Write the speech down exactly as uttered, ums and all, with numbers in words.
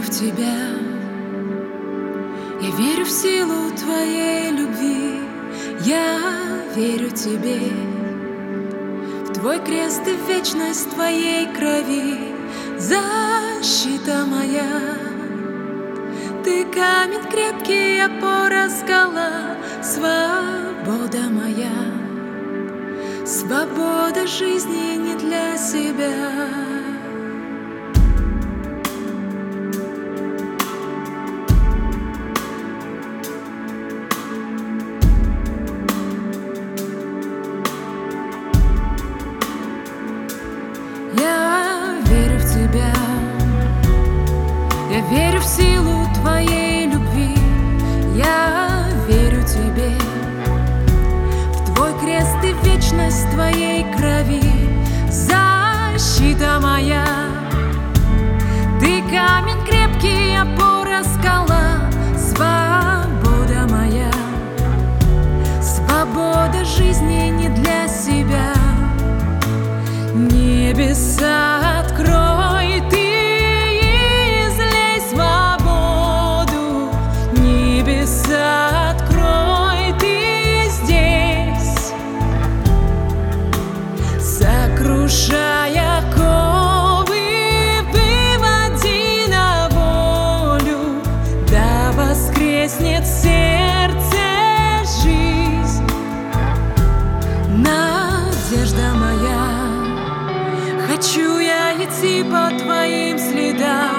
в тебя, я верю в силу твоей любви, я верю тебе, в твой крест и в вечность твоей крови, защита моя. Ты камень крепкий, опора, скала, свобода моя, свобода жизни не для себя. Я верю в тебя, я верю в силу твоей любви, я верю тебе, в твой крест и вечность твоей крови, защита моя. Ты камень крепкий, опора, скала, свобода моя, свобода жизни не для себя. Небеса открой ты, излей свободу, небеса открой ты здесь, сокрушая оковы, выводи на волю, да воскреснет в сердце жизнь, надежда моя. Хочу я идти по твоим следам,